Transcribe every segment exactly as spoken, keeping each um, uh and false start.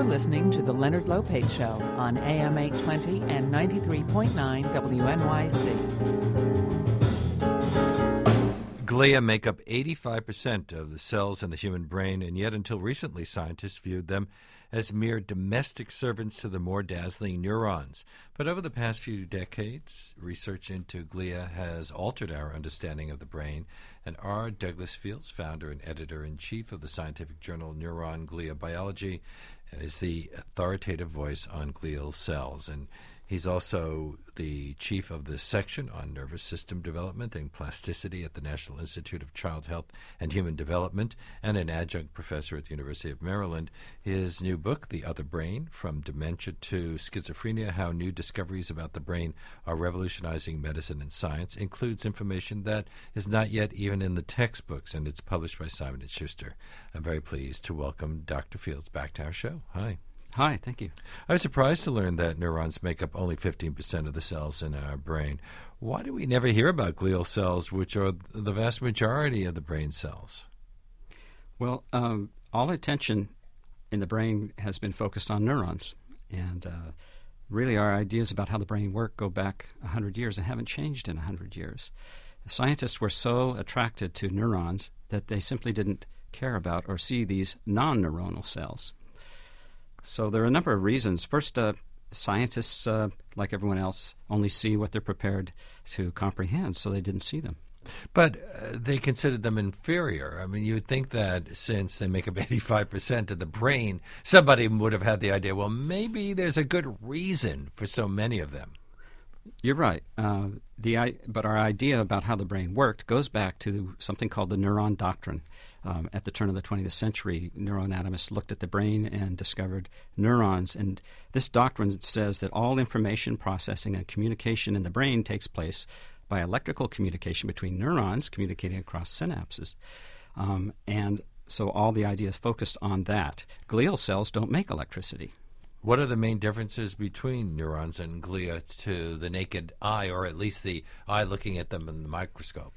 You're listening to The Leonard Lopate Show on A M eight twenty and ninety-three point nine W N Y C. Glia make up eighty-five percent of the cells in the human brain, and yet until recently scientists viewed them as mere domestic servants to the more dazzling neurons. But over the past few decades, research into glia has altered our understanding of the brain, and R. Douglas Fields, founder and editor-in-chief of the scientific journal Neuron Glia Biology, is the authoritative voice on glial cells. And he's also the chief of the section on nervous system development and plasticity at the National Institute of Child Health and Human Development, and an adjunct professor at the University of Maryland. His new book, The Other Brain, From Dementia to Schizophrenia, How New Discoveries About the Brain Are Revolutionizing Medicine and Science, includes information that is not yet even in the textbooks, and it's published by Simon and Schuster. I'm very pleased to welcome Doctor Fields back to our show. Hi. Hi, thank you. I was surprised to learn that neurons make up only fifteen percent of the cells in our brain. Why do we never hear about glial cells, which are the vast majority of the brain cells? Well, um, all attention in the brain has been focused on neurons. And uh, really our ideas about how the brain works go back one hundred years and haven't changed in one hundred years. The scientists were so attracted to neurons that they simply didn't care about or see these non-neuronal cells. So there are a number of reasons. First, uh, scientists, uh, like everyone else, only see what they're prepared to comprehend, so they didn't see them. But uh, they considered them inferior. I mean, you would think that since they make up eighty-five percent of the brain, somebody would have had the idea, well, maybe there's a good reason for so many of them. You're right. Uh, the I- but our idea about how the brain worked goes back to something called the neuron doctrine. Um, at the turn of the twentieth century, neuroanatomists looked at the brain and discovered neurons. And this doctrine says that all information processing and communication in the brain takes place by electrical communication between neurons communicating across synapses. Um, and so all the ideas focused on that. Glial cells don't make electricity. What are the main differences between neurons and glia to the naked eye, or at least the eye looking at them in the microscope?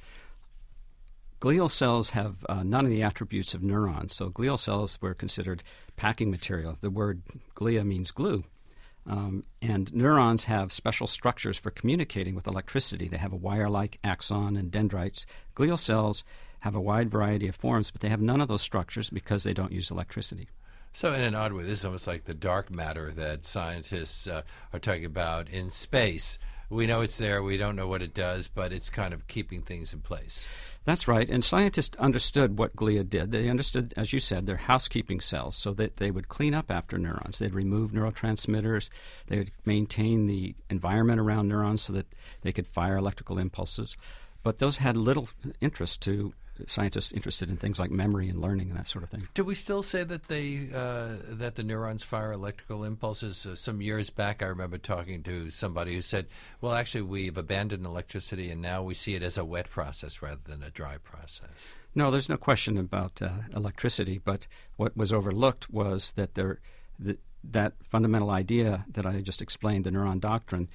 Glial cells have uh, none of the attributes of neurons, so glial cells were considered packing material. The word glia means glue. Um, and neurons have special structures for communicating with electricity. They have a wire-like axon and dendrites. Glial cells have a wide variety of forms, but they have none of those structures because they don't use electricity. So in an odd way, this is almost like the dark matter that scientists uh, are talking about in space. We know it's there, we don't know what it does, but it's kind of keeping things in place. That's right, and scientists understood what glia did. They understood, as you said, they're housekeeping cells, so that they would clean up after neurons. They'd remove neurotransmitters. They would maintain the environment around neurons so that they could fire electrical impulses. But those had little interest to scientists interested in things like memory and learning and that sort of thing. Do we still say that they uh, that the neurons fire electrical impulses? Uh, some years back, I remember talking to somebody who said, well, actually, we've abandoned electricity and now we see it as a wet process rather than a dry process. No, there's no question about uh, electricity, but what was overlooked was that there, the, that fundamental idea that I just explained, the neuron doctrine,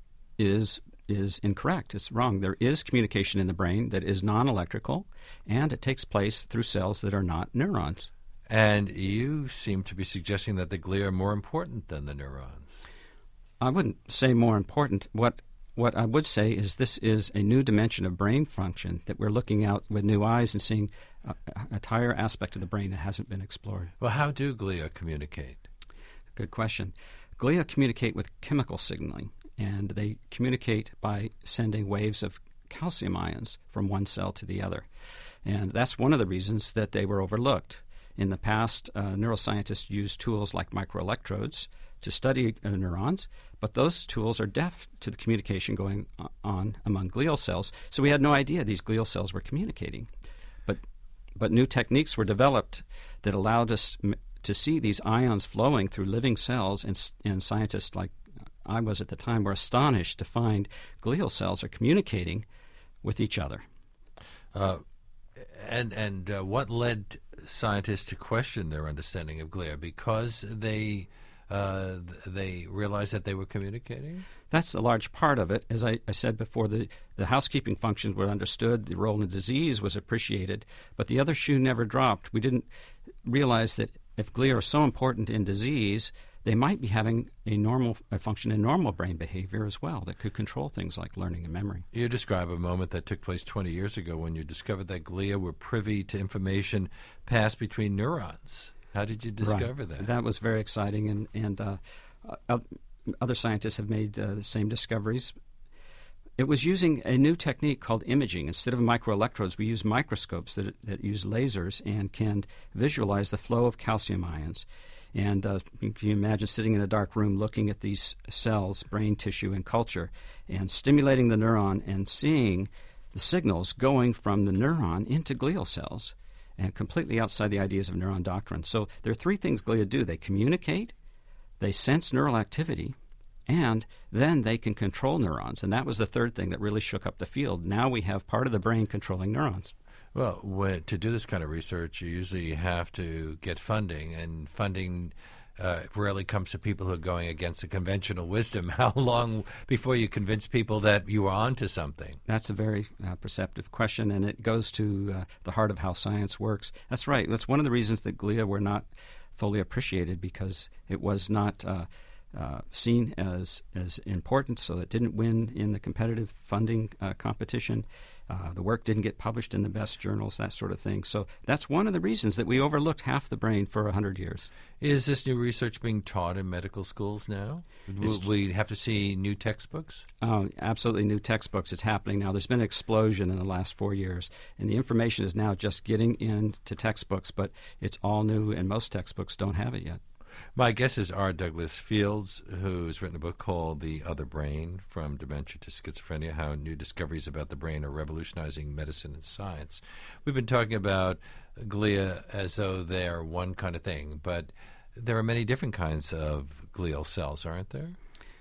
is is incorrect. It's wrong. There is communication in the brain that is non-electrical, and it takes place through cells that are not neurons. And you seem to be suggesting that the glia are more important than the neurons. I wouldn't say more important. What what I would say is this is a new dimension of brain function that we're looking at with new eyes and seeing a, a entire aspect of the brain that hasn't been explored. Well, how do glia communicate? Good question. Glia communicate with chemical signaling, and they communicate by sending waves of calcium ions from one cell to the other. And that's one of the reasons that they were overlooked. In the past, uh, neuroscientists used tools like microelectrodes to study uh, neurons, but those tools are deaf to the communication going on among glial cells, so we had no idea these glial cells were communicating. But, but new techniques were developed that allowed us m- to see these ions flowing through living cells, and, and scientists like I was at the time were astonished to find glial cells are communicating with each other. Uh, and and uh, what led scientists to question their understanding of glia? Because they uh, they realized that they were communicating? That's a large part of it. As I, I said before, the, the housekeeping functions were understood, the role in disease was appreciated, but the other shoe never dropped. We didn't realize that if glia are so important in disease, they might be having a normal a function in normal brain behavior as well that could control things like learning and memory. You describe a moment that took place twenty years ago when you discovered that glia were privy to information passed between neurons. How did you discover right. that? That was very exciting, and, and uh, uh, other scientists have made uh, the same discoveries. It was using a new technique called imaging. Instead of microelectrodes, we use microscopes that, that use lasers and can visualize the flow of calcium ions. And uh, you can imagine sitting in a dark room looking at these cells, brain tissue, and culture, and stimulating the neuron and seeing the signals going from the neuron into glial cells, and completely outside the ideas of neuron doctrine. So there are three things glia do. They communicate, they sense neural activity, and then they can control neurons. And that was the third thing that really shook up the field. Now we have part of the brain controlling neurons. Well, when, to do this kind of research, you usually have to get funding, and funding uh, rarely comes to people who are going against the conventional wisdom. How long before you convince people that you are onto something? That's a very uh, perceptive question, and it goes to uh, the heart of how science works. That's right. That's one of the reasons that glia were not fully appreciated, because it was not uh, uh, seen as as important, so it didn't win in the competitive funding uh, competition. Uh, the work didn't get published in the best journals, that sort of thing. So that's one of the reasons that we overlooked half the brain for one hundred years. Is this new research being taught in medical schools now? Will we have to see new textbooks? Oh, absolutely new textbooks. It's happening now. There's been an explosion in the last four years, and the information is now just getting into textbooks, but it's all new, and most textbooks don't have it yet. My guest is R. Douglas Fields, who's written a book called The Other Brain, From Dementia to Schizophrenia, How New Discoveries About the Brain Are Revolutionizing Medicine and Science. We've been talking about glia as though they're one kind of thing, but there are many different kinds of glial cells, aren't there?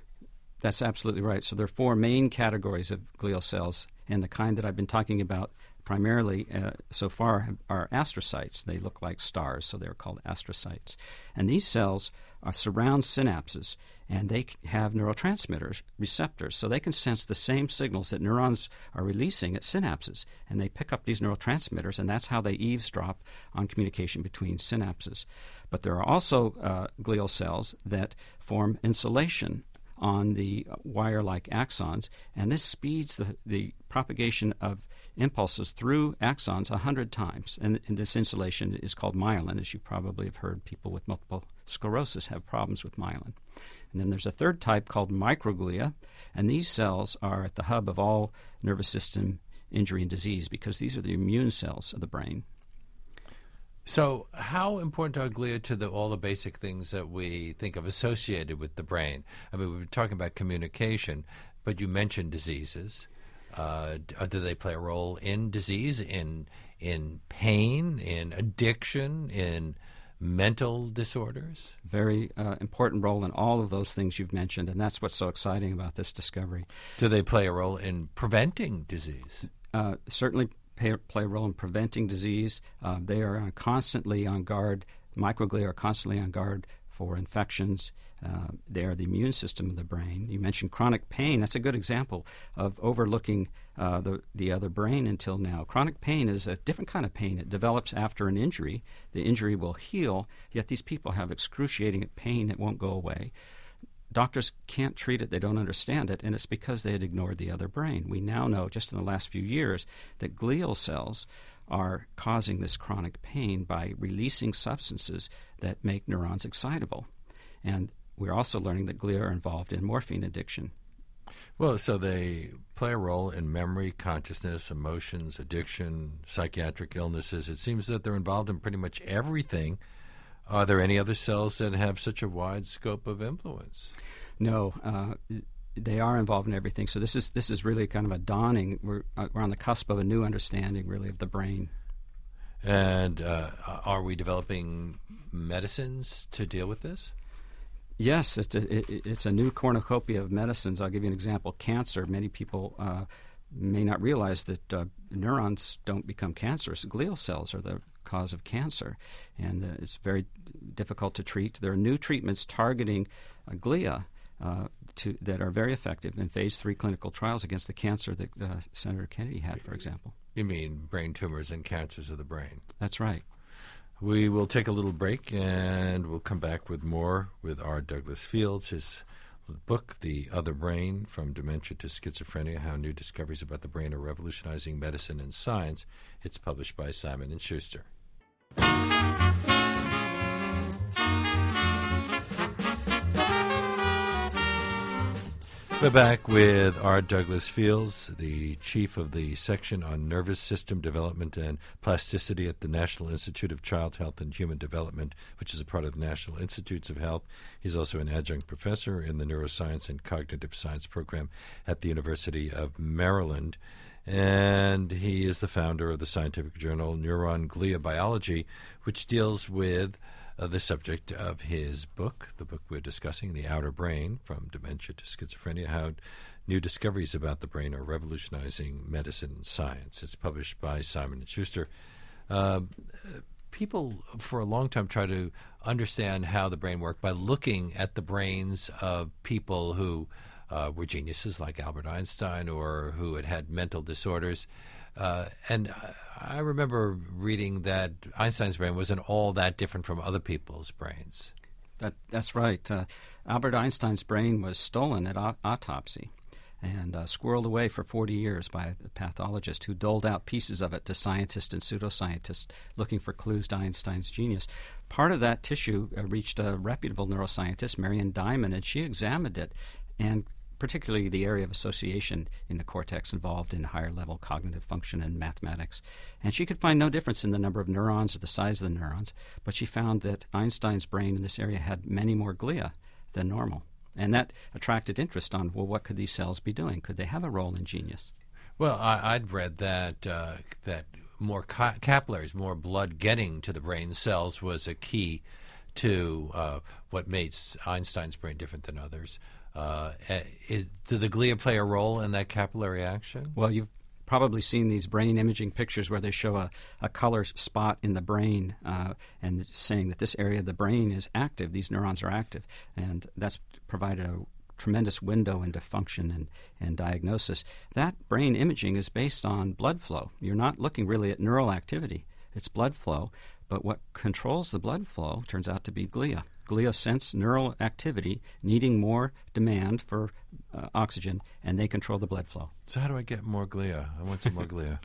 That's absolutely right. So there are four main categories of glial cells, and the kind that I've been talking about primarily uh, so far are astrocytes. They look like stars, so they're called astrocytes. And these cells are, surround synapses, and they have neurotransmitters, receptors, so they can sense the same signals that neurons are releasing at synapses, and they pick up these neurotransmitters, and that's how they eavesdrop on communication between synapses. But there are also uh, glial cells that form insulation on the wire-like axons, and this speeds the, the propagation of impulses through axons a hundred times. And, and this insulation is called myelin. As you probably have heard, people with multiple sclerosis have problems with myelin. And then there's a third type called microglia, and these cells are at the hub of all nervous system injury and disease, because these are the immune cells of the brain. So how important are glia to the, all the basic things that we think of associated with the brain? I mean, we were talking about communication, but you mentioned diseases. Uh, do they play a role in disease, in in pain, in addiction, in mental disorders? Very uh, important role in all of those things you've mentioned, and that's what's so exciting about this discovery. Do they play a role in preventing disease? Uh, certainly pay, play a role in preventing disease. Uh, they are uh, constantly on guard. Microglia are constantly on guard for infections. Uh, they are the immune system of the brain. You mentioned chronic pain. That's a good example of overlooking uh, the, the other brain until now. Chronic pain is a different kind of pain. It develops after an injury. The injury will heal, yet these people have excruciating pain that won't go away. Doctors can't treat it. They don't understand it, and it's because they had ignored the other brain. We now know, just in the last few years, that glial cells are causing this chronic pain by releasing substances that make neurons excitable. And we're also learning that glia are involved in morphine addiction. Well, so they play a role in memory, consciousness, emotions, addiction, psychiatric illnesses. It seems that they're involved in pretty much everything. Are there any other cells that have such a wide scope of influence? No, uh, they are involved in everything. So this is this is really kind of a dawning. We're, uh, we're on the cusp of a new understanding, really, of the brain. And uh, are we developing medicines to deal with this? Yes, it's a, it, it's a new cornucopia of medicines. I'll give you an example. Cancer. Many people uh, may not realize that uh, neurons don't become cancerous. Glial cells are the cause of cancer, and uh, it's very difficult to treat. There are new treatments targeting uh, glia uh, to, that are very effective in phase three clinical trials against the cancer that uh, Senator Kennedy had, for example. You mean brain tumors and cancers of the brain? That's right. We will take a little break, and we'll come back with more with R. Douglas Fields, his book, The Other Brain, From Dementia to Schizophrenia, How New Discoveries About the Brain Are Revolutionizing Medicine and Science. It's published by Simon and Schuster. We're back with R. Douglas Fields, the chief of the section on nervous system development and plasticity at the National Institute of Child Health and Human Development, which is a part of the National Institutes of Health. He's also an adjunct professor in the Neuroscience and Cognitive Science program at the University of Maryland. And he is the founder of the scientific journal Neuron Glia Biology, which deals with Uh, the subject of his book, the book we're discussing, The Outer Brain, From Dementia to Schizophrenia, How New Discoveries About the Brain Are Revolutionizing Medicine and Science. It's published by Simon and Schuster. Uh, people for a long time try to understand how the brain worked by looking at the brains of people who uh, were geniuses like Albert Einstein or who had had mental disorders. Uh, and I remember reading that Einstein's brain wasn't all that different from other people's brains. That, that's right. Uh, Albert Einstein's brain was stolen at au- autopsy and uh, squirreled away for forty years by a pathologist who doled out pieces of it to scientists and pseudoscientists looking for clues to Einstein's genius. Part of that tissue uh, reached a reputable neuroscientist, Marion Diamond, and she examined it, and particularly the area of association in the cortex involved in higher-level cognitive function and mathematics. And she could find no difference in the number of neurons or the size of the neurons, but she found that Einstein's brain in this area had many more glia than normal. And that attracted interest on, well, what could these cells be doing? Could they have a role in genius? Well, I, I'd read that uh, that more ca- capillaries, more blood getting to the brain cells was a key to uh, what made Einstein's brain different than others. Uh, is, do the glia play a role in that capillary action? Well, you've probably seen these brain imaging pictures where they show a, a color spot in the brain uh, and saying that this area of the brain is active, these neurons are active, and that's provided a tremendous window into function and, and diagnosis. That brain imaging is based on blood flow. You're not looking really at neural activity. It's blood flow, but what controls the blood flow turns out to be glia. Glia sense neural activity needing more demand for uh, oxygen, and they control the blood flow. So how do I get more glia? I want some more glia.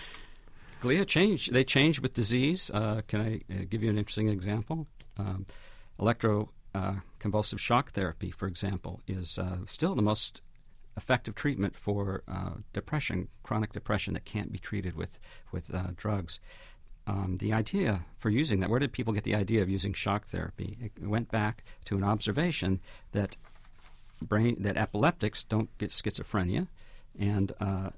Glia change. They change with disease. Uh, can I uh, give you an interesting example? Um, electroconvulsive uh, shock therapy, for example, is uh, still the most effective treatment for uh, depression, chronic depression that can't be treated with, with uh, drugs. Um, the idea for using that, where did people get the idea of using shock therapy? It went back to an observation that brain that epileptics don't get schizophrenia, and uh,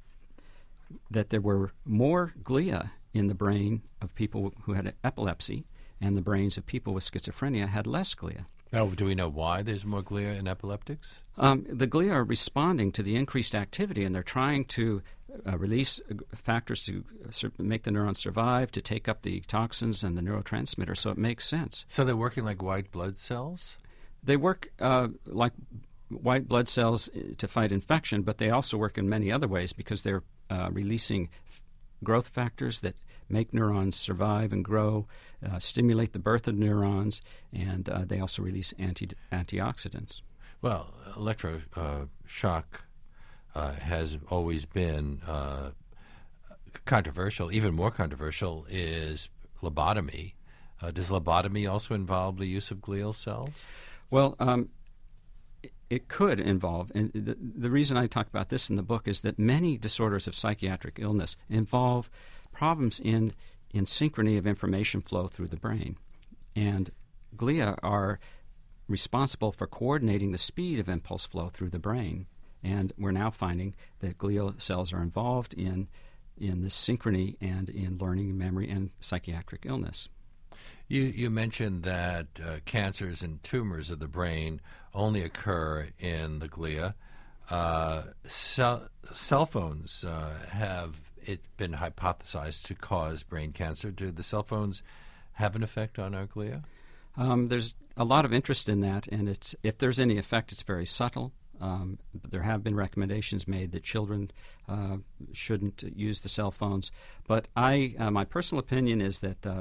that there were more glia in the brain of people who had epilepsy, and the brains of people with schizophrenia had less glia. Oh, do we know why there's more glia in epileptics? Um, the glia are responding to the increased activity, and they're trying to uh, release uh, factors to uh, sur- make the neurons survive, to take up the toxins and the neurotransmitters, so it makes sense. So they're working like white blood cells? They work uh, like white blood cells to fight infection, but they also work in many other ways because they're uh, releasing f- growth factors that make neurons survive and grow, uh, stimulate the birth of neurons, and uh, they also release anti- antioxidants. Well, electroshock uh, has always been uh, controversial. Even more controversial is lobotomy. Uh, does lobotomy also involve the use of glial cells? Well, um, it, it could involve, and the, the reason I talk about this in the book is that many disorders of psychiatric illness involve problems in, in synchrony of information flow through the brain. And glia are responsible for coordinating the speed of impulse flow through the brain. And we're now finding that glial cells are involved in, in this synchrony and in learning, memory, and psychiatric illness. You, you mentioned that uh, cancers and tumors of the brain only occur in the glia. Uh, cell, cell phones uh, have it been hypothesized to cause brain cancer. Do the cell phones have an effect on our glia? Um, there's a lot of interest in that, and it's if there's any effect, it's very subtle. Um, there have been recommendations made that children uh, shouldn't use the cell phones. But I, uh, my personal opinion is that uh,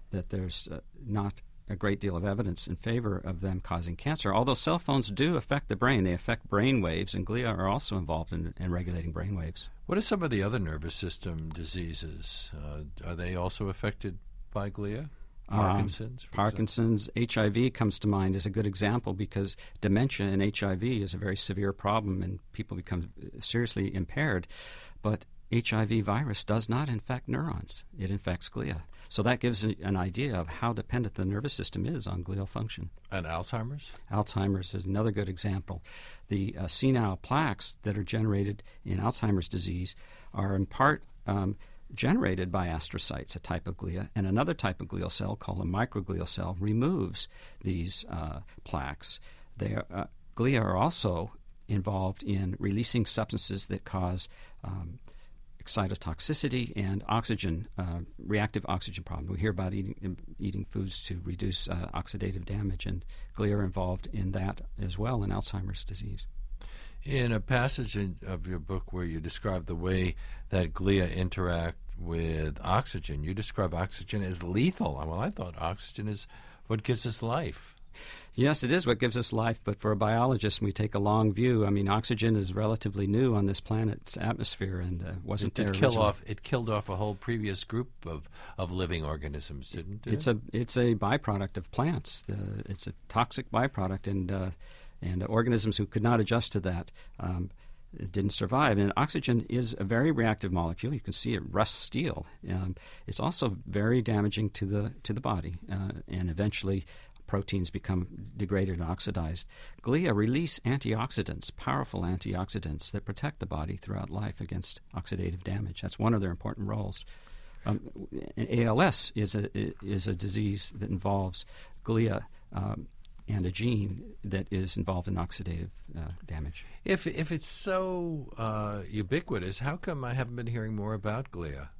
that there's uh, not a great deal of evidence in favor of them causing cancer, although cell phones do affect the brain. They affect brain waves, and glia are also involved in, in regulating brain waves. What are some of the other nervous system diseases? Uh, are they also affected by glia? Parkinson's? Um, Parkinson's, H I V comes to mind as a good example because dementia and H I V is a very severe problem and people become seriously impaired. But H I V virus does not infect neurons. It infects glia. So that gives a, an idea of how dependent the nervous system is on glial function. And Alzheimer's? Alzheimer's is another good example. The uh, senile plaques that are generated in Alzheimer's disease are in part um, generated by astrocytes, a type of glia, and another type of glial cell called a microglial cell removes these uh, plaques. They are, uh, glia are also involved in releasing substances that cause um, cytotoxicity and oxygen, uh, reactive oxygen problem. We hear about eating eating foods to reduce uh, oxidative damage, and glia are involved in that as well in Alzheimer's disease. In a passage in, of your book where you describe the way that glia interact with oxygen, you describe oxygen as lethal. Well, I thought oxygen is what gives us life. Yes, it is what gives us life, but for a biologist, we take a long view. I mean, oxygen is relatively new on this planet's atmosphere and uh, wasn't it there did kill originally. off. It killed off a whole previous group of, of living organisms, didn't it? It's a it's a byproduct of plants. The, it's a toxic byproduct, and uh, and organisms who could not adjust to that um, didn't survive. And oxygen is a very reactive molecule. You can see it rusts steel. Um, it's also very damaging to the to the body, uh, and eventually proteins become degraded and oxidized. Glia release antioxidants, powerful antioxidants that protect the body throughout life against oxidative damage. That's one of their important roles. Um, A L S is a is a disease that involves glia um, and a gene that is involved in oxidative uh, damage. If if it's so uh, ubiquitous, how come I haven't been hearing more about glia?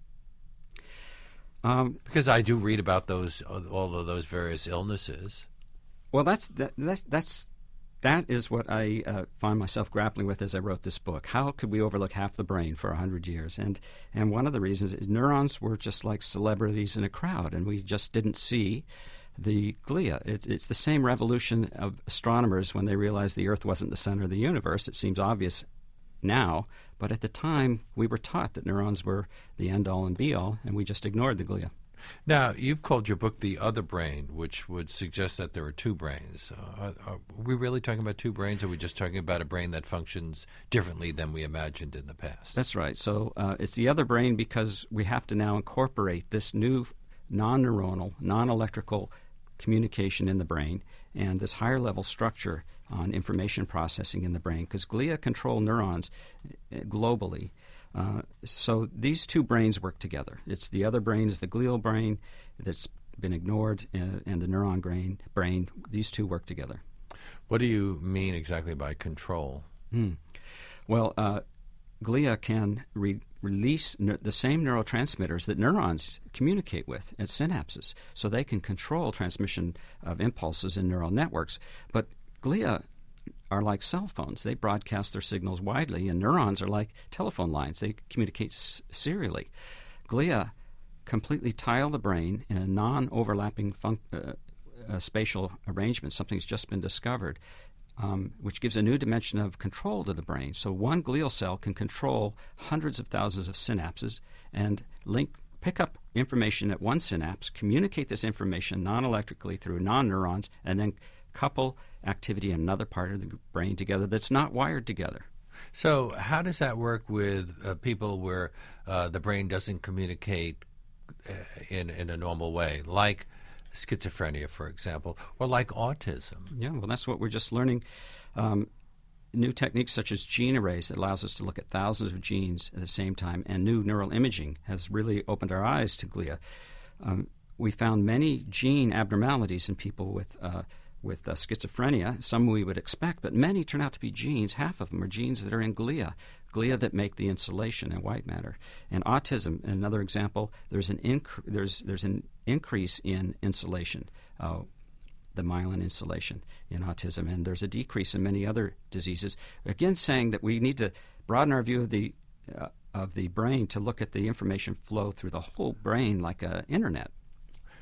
Um, because I do read about those, all of those various illnesses. Well, that's that, that's that's that is what I uh, find myself grappling with as I wrote this book. How could we overlook half the brain for a hundred years? And and one of the reasons is neurons were just like celebrities in a crowd, and we just didn't see the glia. It, it's the same revolution of astronomers when they realized the Earth wasn't the center of the universe. It seems obvious now, but at the time we were taught that neurons were the end-all and be-all, and we just ignored the glia. Now, you've called your book The Other Brain, which would suggest that there are two brains. Uh, are, are we really talking about two brains, or are we just talking about a brain that functions differently than we imagined in the past? That's right. So uh, it's the other brain because we have to now incorporate this new non-neuronal, non-electrical communication in the brain and this higher-level structure on information processing in the brain, because glia control neurons globally. Uh, so these two brains work together. It's the other brain is the glial brain that's been ignored, uh, and the neuron brain, brain. These two work together. What do you mean exactly by control? Hmm. Well, uh, glia can re- release ne- the same neurotransmitters that neurons communicate with at synapses, so they can control transmission of impulses in neural networks. But glia are like cell phones. They broadcast their signals widely, and neurons are like telephone lines. They communicate s- serially. Glia completely tile the brain in a non-overlapping fun- uh, uh, spatial arrangement. Something's just been discovered, um, which gives a new dimension of control to the brain. So one glial cell can control hundreds of thousands of synapses and link, pick up information at one synapse, communicate this information non-electrically through non-neurons, and then couple activity in another part of the brain together that's not wired together. So how does that work with uh, people where uh, the brain doesn't communicate uh, in, in a normal way, like schizophrenia, for example, or like autism? Yeah, well, that's what we're just learning. Um, new techniques such as gene arrays that allows us to look at thousands of genes at the same time, and new neural imaging has really opened our eyes to glia. Um, we found many gene abnormalities in people with uh, with uh, schizophrenia, some we would expect, but many turn out to be genes. Half of them are genes that are in glia, glia that make the insulation and white matter. And autism, another example, there's an inc- there's there's an increase in insulation, uh, the myelin insulation in autism, and there's a decrease in many other diseases. Again, saying that we need to broaden our view of the uh, of the brain to look at the information flow through the whole brain like an internet.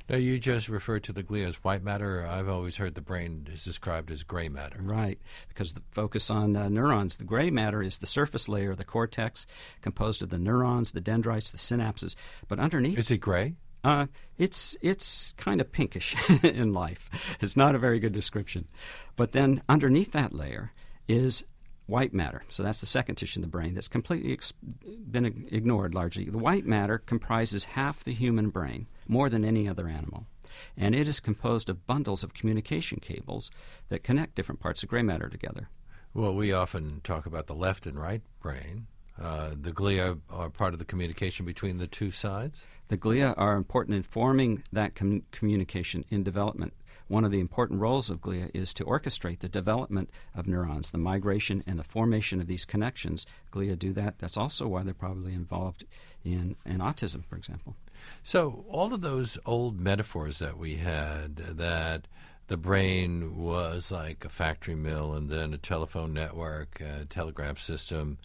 Now, you just referred to the glia as white matter. I've always heard the brain is described as gray matter. Right, because the focus on uh, neurons. The gray matter is the surface layer of the cortex, composed of the neurons, the dendrites, the synapses. But underneath... Is it gray? Uh, it's it's kind of pinkish in life. It's not a very good description. But then underneath that layer is white matter. So that's the second tissue in the brain that's completely ex- been ig- ignored largely. The white matter comprises half the human brain, more than any other animal. And it is composed of bundles of communication cables that connect different parts of gray matter together. Well, we often talk about the left and right brain. Uh, the glia are part of the communication between the two sides? The glia are important in forming that com- communication in development. One of the important roles of glia is to orchestrate the development of neurons, the migration and the formation of these connections. Glia do that. That's also why they're probably involved in, in autism, for example. So all of those old metaphors that we had, that the brain was like a factory mill and then a telephone network, a telegraph system,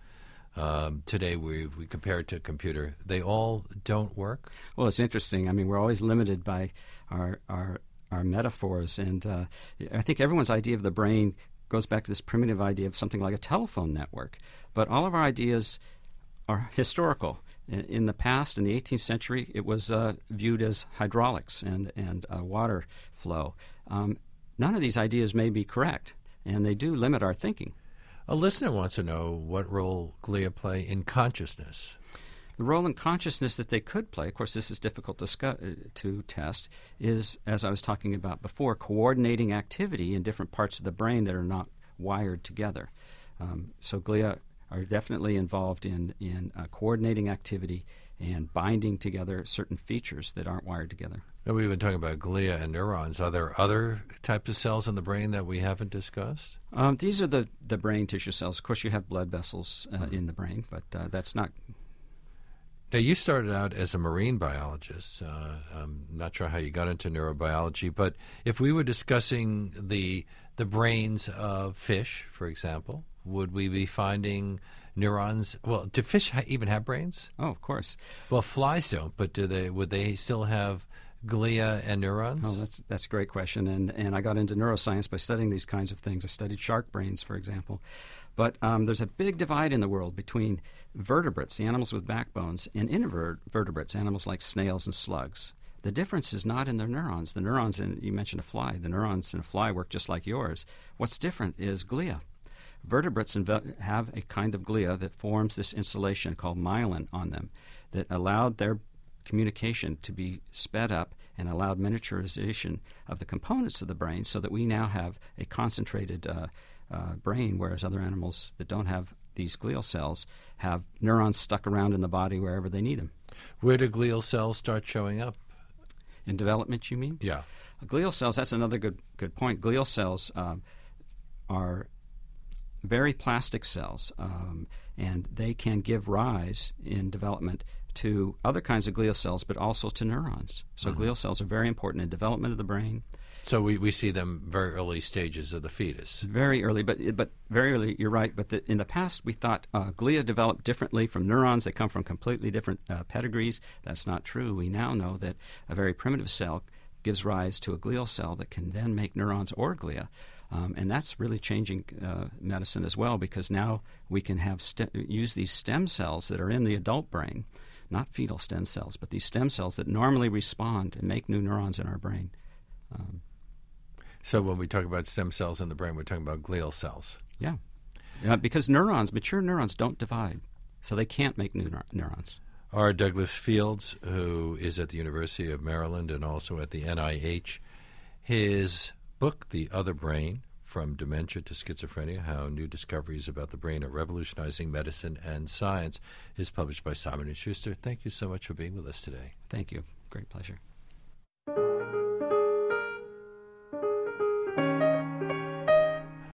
Um, today we we compare it to a computer. They all don't work? Well, it's interesting. I mean, we're always limited by our our, our metaphors, and uh, I think everyone's idea of the brain goes back to this primitive idea of something like a telephone network. But all of our ideas are historical. In, in the past, in the eighteenth century, it was uh, viewed as hydraulics and, and uh, water flow. Um, none of these ideas may be correct, and they do limit our thinking. A listener wants to know what role glia play in consciousness. The role in consciousness that they could play, of course this is difficult to, scu- to test, is, as I was talking about before, coordinating activity in different parts of the brain that are not wired together. Um, so glia are definitely involved in, in uh, coordinating activity and binding together certain features that aren't wired together. Now, we've been talking about glia and neurons. Are there other types of cells in the brain that we haven't discussed? Um, these are the, the brain tissue cells. Of course, you have blood vessels uh, mm-hmm. in the brain, but uh, that's not... Now, you started out as a marine biologist. Uh, I'm not sure how you got into neurobiology, but if we were discussing the the brains of fish, for example, would we be finding neurons? Well, do fish ha- even have brains? Oh, of course. Well, flies don't, but do they? Would they still have glia and neurons? Oh, that's that's a great question, and and I got into neuroscience by studying these kinds of things. I studied shark brains, for example. But um, there's a big divide in the world between vertebrates, the animals with backbones, and invertebrates, animals like snails and slugs. The difference is not in their neurons. The neurons, in, you mentioned a fly, the neurons in a fly work just like yours. What's different is glia. Vertebrates inve- have a kind of glia that forms this insulation called myelin on them that allowed their communication to be sped up and allowed miniaturization of the components of the brain so that we now have a concentrated uh, uh, brain, whereas other animals that don't have these glial cells have neurons stuck around in the body wherever they need them. Where do glial cells start showing up? In development, you mean? Yeah. Uh, glial cells, that's another good good point. Glial cells um, are very plastic cells, um, and they can give rise in development to other kinds of glial cells, but also to neurons. So mm-hmm. glial cells are very important in development of the brain. So we, we see them very early stages of the fetus. Very early, but but very early, you're right. But the, in the past, we thought uh, glia developed differently from neurons. They come from completely different uh, pedigrees. That's not true. We now know that a very primitive cell gives rise to a glial cell that can then make neurons or glia. Um, and that's really changing uh, medicine as well, because now we can have st- use these stem cells that are in the adult brain, not fetal stem cells, but these stem cells that normally respond and make new neurons in our brain. Um, so when we talk about stem cells in the brain, we're talking about glial cells. Yeah, uh, because neurons, mature neurons don't divide, so they can't make new neur- neurons. R. Douglas Fields, who is at the University of Maryland and also at the N I H, his book, The Other Brain, From Dementia to Schizophrenia, How New Discoveries About the Brain Are Revolutionizing Medicine and Science, is published by Simon and Schuster. Thank you so much for being with us today. Thank you. Great pleasure.